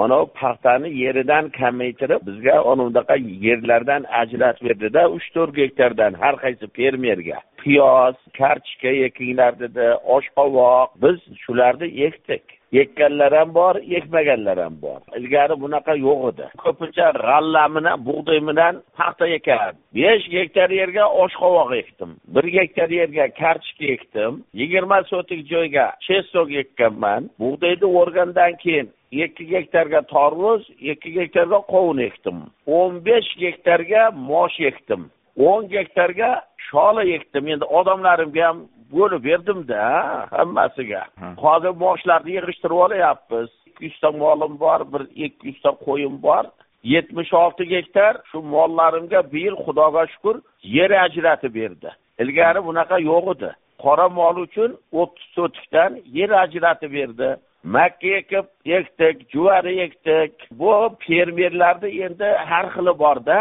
mana bu paxtani yeridan kamaytirib bizga unaqa yerlardan ajratib berdida 3-4 gektardan har qaysi fermerga piyoz, kartoshka ekinglar dedi, oshqovoq. Biz shularni ekdik. Ekkanlar ham bor, ekmaganlar ham bor. Ilgari bunaqa yo'q edi. Ko'pincha g'alla bilan, bug'doy bilan paxta ekan. 5 gektar yerga oshqovoq ekdim. 1 gektar yerga kartoshka ekdim. 20 sotik joyga chestok ekkanman. Bug'doyni o'rgandan keyin 2 gektarga tarvuz, 2 gektarga qovun ekdim. 15 gektarga mosh ekdim. 10 gektarga shola ekdim. Endi odamlarimga ham bo'lib berdim-da hammasiga. Hozir moshlarni yig'ishtirib olyapmiz. 200 ta molim bor, 200 ta qo'yim bor. 76 gektar shu mollarimga bir yil Xudoga shukr yer ajratib berdi. Ilgari bunaqa yo'q edi. Qora mol uchun 30 sotikdan yer ajratib berdi. Makka ekdik, juvari ekdik. Bu fermerlarda endi har xili bor-da.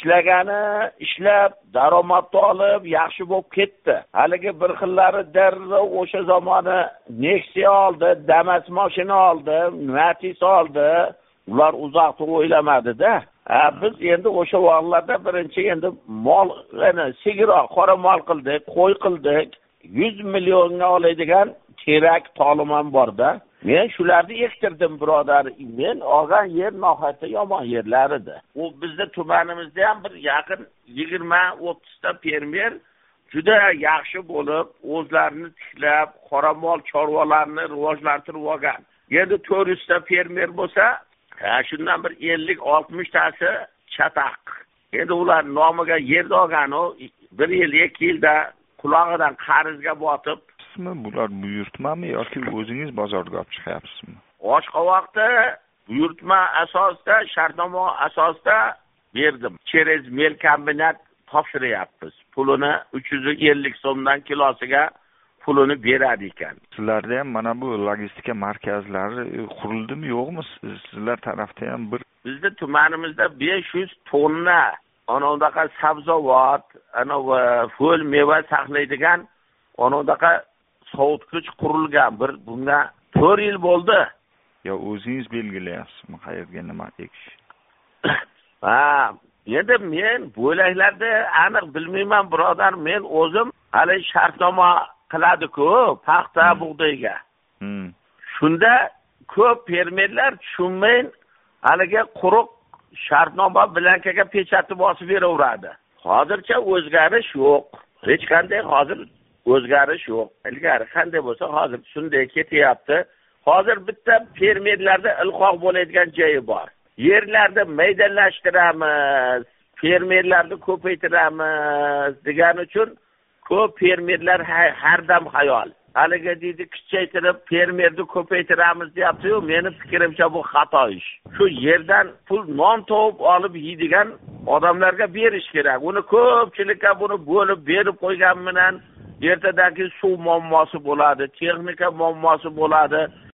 Ishlab, daromad olib, yaxshi bo'lib ketdi. Haligi bir xillari darrov o'sha zamoni Nexia oldi, Damas mashina oldi, Matiz oldi. Ular uzoqni o'ylamadi-da. Biz endi o'sha vaqtlarda birinchi endi mol, sigiroq, qora mol qildik, qo'y qildik. 100 millionga oladigan kerak tolimam bor-da. Men shularni ektirdim, birodar. Men olgan yer nohayotda yomon yerlar edi. U bizning tumanimizda ham bir yaqin 20-30 ta fermer juda yaxshi bo'lib, o'zlarini tiklab, qoramol chorvalarni rivojlantirib olgan. Endi 400 ta fermer bo'lsa, shundan bir 50-60 tasi chataq. Endi ular nomiga yer olgan, 1 yil, 2 yilda qulog'idan qarzga botib, bular buyurtmami yoki o'zingiz bozorga olib chiqyapsizmi? Oshqovoqda buyurtma asosida, shartnoma asosida berdim. Cherez mel kombinat topshiryapmiz. Pulini 350 so'mdan kilosiga pulini beradi ekan. Sizlarda ham mana bu logistika markazlari qurildimi, yo'qmi? Sizlar tarafda ham bizning tumanimizda 500 tonna anaqa sabzavot, fol meva saqlaydigan anaqa sovutgich qurilgan. Bunga 4 yil bo'ldi. Yo, o'zingiz belgilayapsizmi qayerga nima ekish? Endi men bo'laklarda aniq bilmayman, birodar. Men o'zim hali shartnoma qiladi-ku, paxta bug'doyga. Shunda ko'p fermerlar tushunmay haliga quruq shartnoma blankaga pechatni bosib beraveradi. Hozircha o'zgarish yo'q. Hech qanday hozir o'zgarish yo'q. Ilgari qanday bo'lsa, hozir shunday ketyapti. Hozir bitta fermerlarda ilqoq bo'ladigan joyi bor. Yerlarni maydonlashtiramiz, fermerlarni ko'paytiramiz degan uchun ko'p fermerlar har dam xayol. Haliga deydi, kichaytirib fermerni ko'paytiramiz deyapti-yu, meni fikrimcha bu xato ish. Shu yerdan pul non topib olib yeydigan odamlarga berish kerak. Uni ko'pchilikka buni bo'lib berib qo'ygan bilan ertadagi suv muammosi bo'ladi, texnika muammosi bo'ladi.